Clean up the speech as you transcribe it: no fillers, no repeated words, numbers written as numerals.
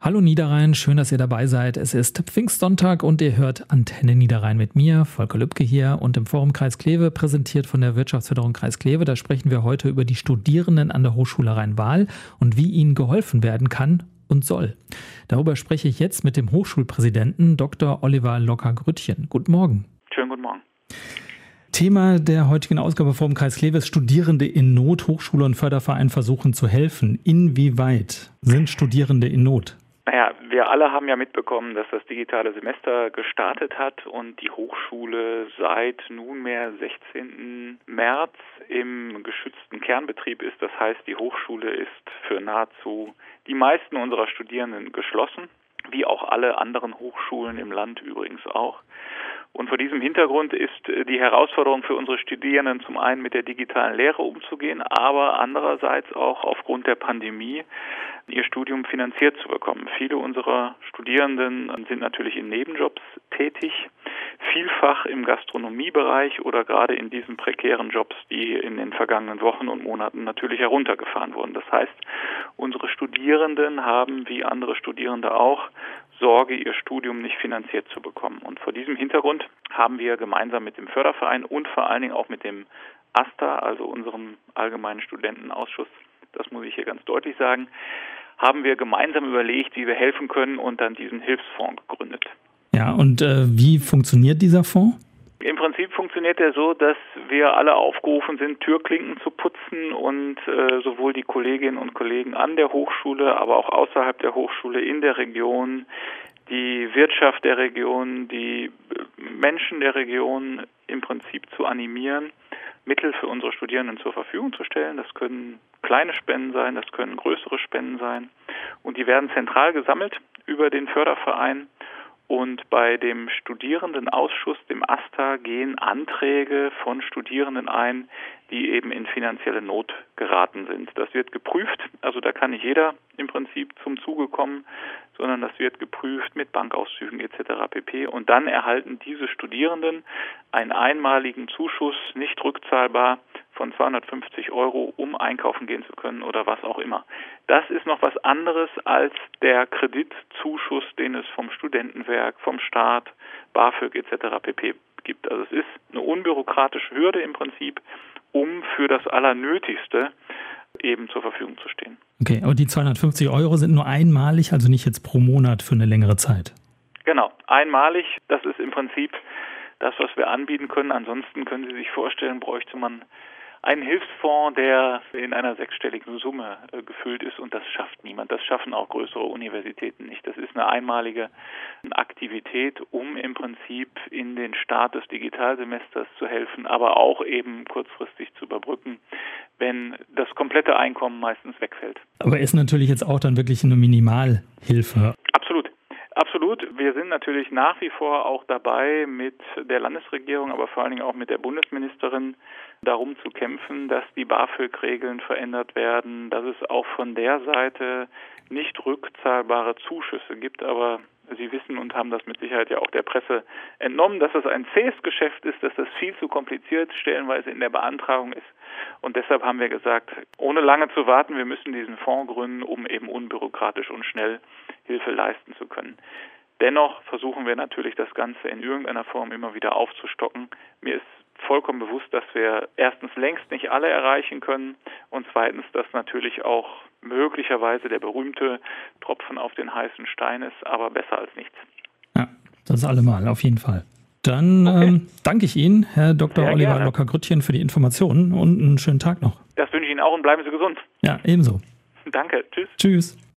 Hallo Niederrhein, schön, dass ihr dabei seid. Es ist Pfingstsonntag und ihr hört Antenne Niederrhein mit mir, Volker Lübke hier und im Forum Kreis Kleve, präsentiert von der Wirtschaftsförderung Kreis Kleve. Da sprechen wir heute über die Studierenden an der Hochschule Rhein-Waal und wie ihnen geholfen werden kann und soll. Darüber spreche ich jetzt mit dem Hochschulpräsidenten Dr. Oliver Locker-Grüttchen. Guten Morgen. Schönen guten Morgen. Thema der heutigen Ausgabe vom Kreis Kleve ist Studierende in Not. Hochschule und Förderverein versuchen zu helfen. Inwieweit sind Studierende in Not? Naja, wir alle haben ja mitbekommen, dass das digitale Semester gestartet hat und die Hochschule seit nunmehr 16. März im geschützten Kernbetrieb ist. Das heißt, die Hochschule ist für nahezu die meisten unserer Studierenden geschlossen, wie auch alle anderen Hochschulen im Land übrigens auch. Und vor diesem Hintergrund ist die Herausforderung für unsere Studierenden zum einen mit der digitalen Lehre umzugehen, aber andererseits auch aufgrund der Pandemie ihr Studium finanziert zu bekommen. Viele unserer Studierenden sind natürlich in Nebenjobs tätig, vielfach im Gastronomiebereich oder gerade in diesen prekären Jobs, die in den vergangenen Wochen und Monaten natürlich heruntergefahren wurden. Das heißt, unsere Studierenden haben wie andere Studierende auch Sorge, ihr Studium nicht finanziert zu bekommen. Und vor diesem Hintergrund haben wir gemeinsam mit dem Förderverein und vor allen Dingen auch mit dem AStA, also unserem Allgemeinen Studentenausschuss, das muss ich hier ganz deutlich sagen, haben wir gemeinsam überlegt, wie wir helfen können und dann diesen Hilfsfonds gegründet. Ja, und wie funktioniert dieser Fonds? Im Prinzip funktioniert er so, dass wir alle aufgerufen sind, Türklinken zu putzen und sowohl die Kolleginnen und Kollegen an der Hochschule, aber auch außerhalb der Hochschule in der Region, die Wirtschaft der Region, die Menschen der Region im Prinzip zu animieren, Mittel für unsere Studierenden zur Verfügung zu stellen. Das können kleine Spenden sein, das können größere Spenden sein. Und die werden zentral gesammelt über den Förderverein. Und bei dem Studierendenausschuss, dem AStA, gehen Anträge von Studierenden ein, die eben in finanzielle Not geraten sind. Das wird geprüft, also da kann nicht jeder im Prinzip zum Zuge kommen, sondern das wird geprüft mit Bankauszügen etc. pp. Und dann erhalten diese Studierenden einen einmaligen Zuschuss, nicht rückzahlbar, von 250 €, um einkaufen gehen zu können oder was auch immer. Das ist noch was anderes als der Kreditzuschuss, den es vom Studentenwerk, vom Staat, BAföG etc. pp. gibt. Also es ist eine unbürokratische Hürde im Prinzip, um für das Allernötigste eben zur Verfügung zu stehen. Okay, aber die 250 € sind nur einmalig, also nicht jetzt pro Monat für eine längere Zeit? Genau, einmalig. Das ist im Prinzip das, was wir anbieten können. Ansonsten können Sie sich vorstellen, bräuchte man einen Hilfsfonds, der in einer sechsstelligen Summe gefüllt ist, und das schafft niemand. Das schaffen auch größere Universitäten nicht. Das ist eine einmalige Aktivität, um im Prinzip in den Start des Digitalsemesters zu helfen, aber auch eben kurzfristig zu überbrücken, wenn das komplette Einkommen meistens wegfällt. Aber ist natürlich jetzt auch dann wirklich eine Minimalhilfe. Absolut. Absolut. Wir sind natürlich nach wie vor auch dabei, mit der Landesregierung, aber vor allen Dingen auch mit der Bundesministerin darum zu kämpfen, dass die BAföG-Regeln verändert werden, dass es auch von der Seite nicht rückzahlbare Zuschüsse gibt. Aber Sie wissen und haben das mit Sicherheit ja auch der Presse entnommen, dass das ein zähes Geschäft ist, dass das viel zu kompliziert stellenweise in der Beantragung ist. Und deshalb haben wir gesagt, ohne lange zu warten, wir müssen diesen Fonds gründen, um eben unbürokratisch und schnell Hilfe leisten zu können. Dennoch versuchen wir natürlich, das Ganze in irgendeiner Form immer wieder aufzustocken. Mir ist vollkommen bewusst, dass wir erstens längst nicht alle erreichen können und zweitens, dass natürlich auch möglicherweise der berühmte Tropfen auf den heißen Stein ist, aber besser als nichts. Ja, das allemal, auf jeden Fall. Dann danke ich Ihnen, Herr Dr. Sehr Oliver gerne. Locker-Grüttchen, für die Informationen und einen schönen Tag noch. Das wünsche ich Ihnen auch und bleiben Sie gesund. Ja, ebenso. Danke. Tschüss. Tschüss.